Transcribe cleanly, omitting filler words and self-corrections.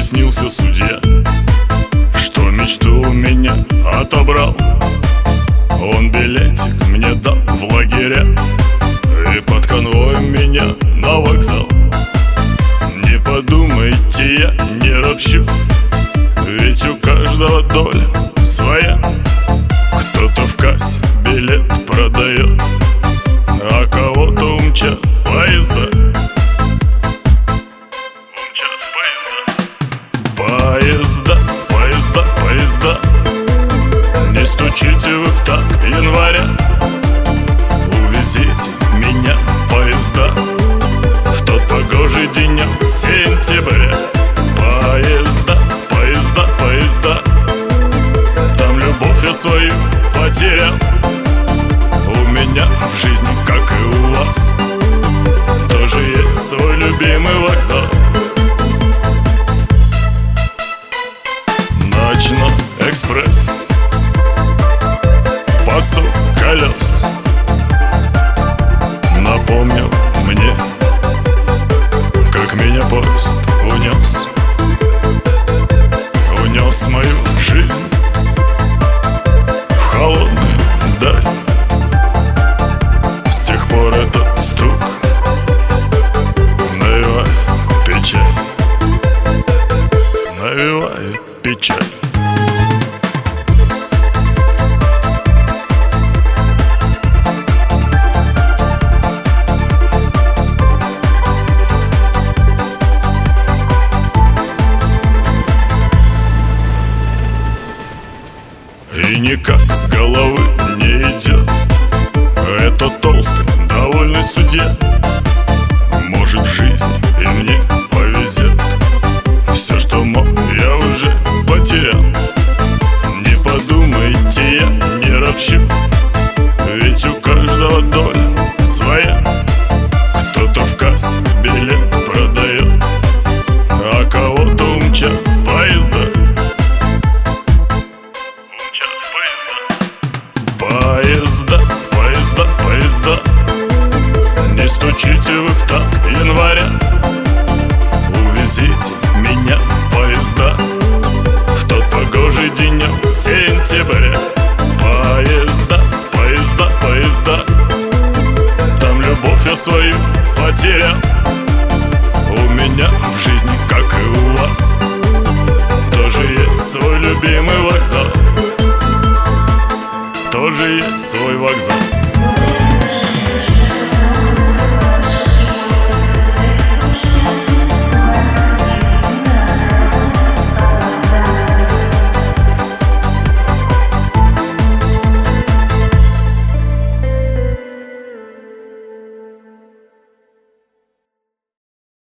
приснился судья, что мечту у меня отобрал. Он билетик мне дал в лагеря и под конвоем меня на вокзал. Не подумайте, я не ропщу, ведь у каждого доля своя. Кто-то в кассе билет продает, а кого-то умчат поезда. Поезда, поезда, поезда, не стучите вы в такт января. Увезите меня, поезда, в тот погожий денек сентября. Поезда, поезда, поезда, там любовь я свою потерял. У меня в жизни, как и у вас, тоже есть свой любимый вокзал. Ночной экспресс, по стук колес напомнил мне, как меня поезд унес. Унес мою жизнь в холодную даль. С тех пор этот стук навевает печаль, навевает печаль. И никак с головы не идет этот толстый, довольный судья. Может, в жизни и мне повезет, все, что мог, я уже потерял. Не подумайте, я не ропщу, ведь у каждого доля своя. Кто-то в кассе билет продает, а кого-то умчат поезда. Поезда, поезда, поезда, не стучите вы в такт января. Увезите меня, поезда, в тот погожий денек сентября. Поезда, поезда, поезда, там любовь я свою потерял. У меня в жизни, как и у вас, тоже есть свой любимый вокзал. Тоже есть свой вокзал.